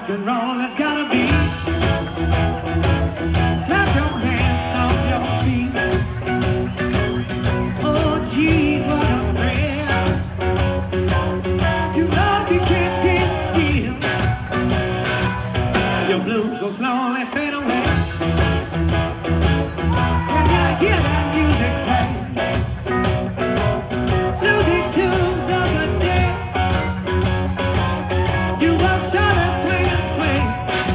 rock and roll, it's gotta be. Clap your hands, stomp your feet. Oh gee, what a prayer. You know you can't sit still. Your blues will slowly fade away. When you hear that music play, music tunes of the day, you will shout and swing and swing.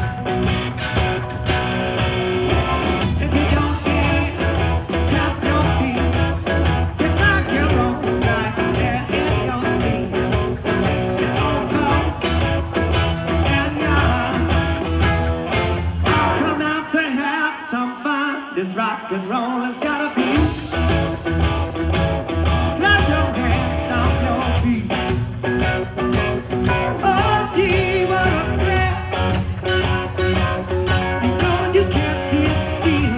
If you don't dance, tap your feet. Sit back and roll right there in your seat. Sit old folks and young, I'll come out to have some fun. This rock and roll has gotta be. Clap your hands, stomp your feet. Oh gee, what a breath. You know you can't sit still.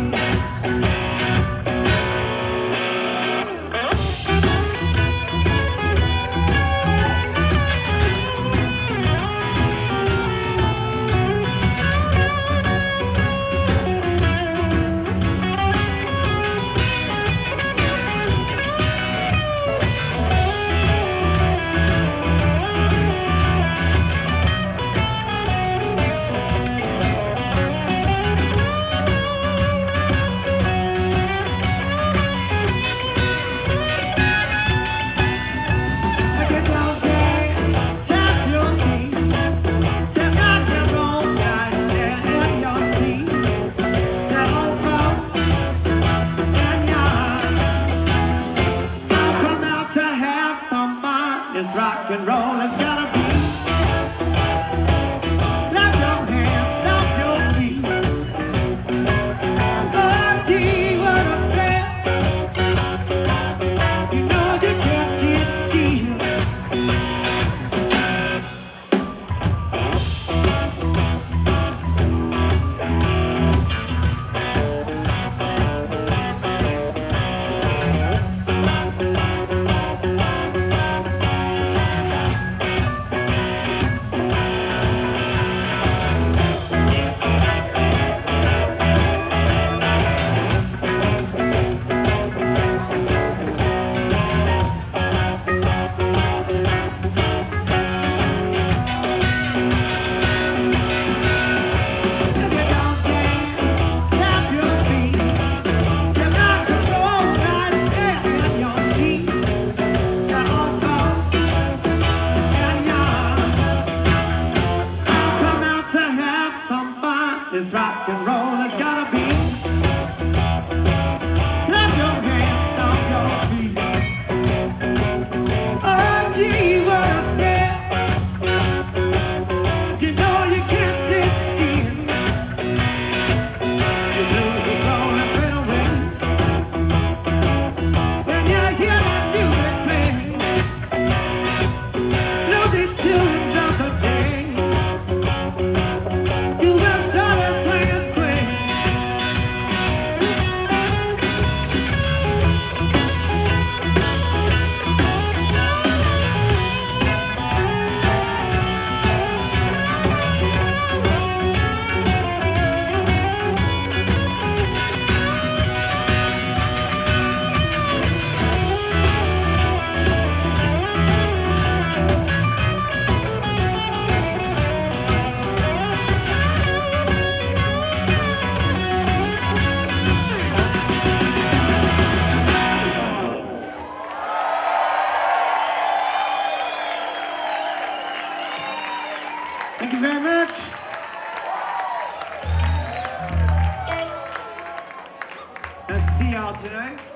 Get down, dance, tap your feet. Sit back and roll right there in your seat. Say old folks and young, I'll come out to have some fun. This rock and roll has gotta be. Clap your hands, stomp your feet. Oh gee, what a breath. You know you can't sit still. If you don't dance, tap your feet. Sit back and roll right there in your seat. Say old folks and young, I'll come out to have some fun. This rock and roll has gotta be. Clap your hands, stomp your feet. Oh gee, what a thrill. You know you can't sit still. Your blues will slowly fade away. When you hear that music play, music tunes of the day, you will shout and swing and swing. Thank you very much. Nice to see y'all tonight.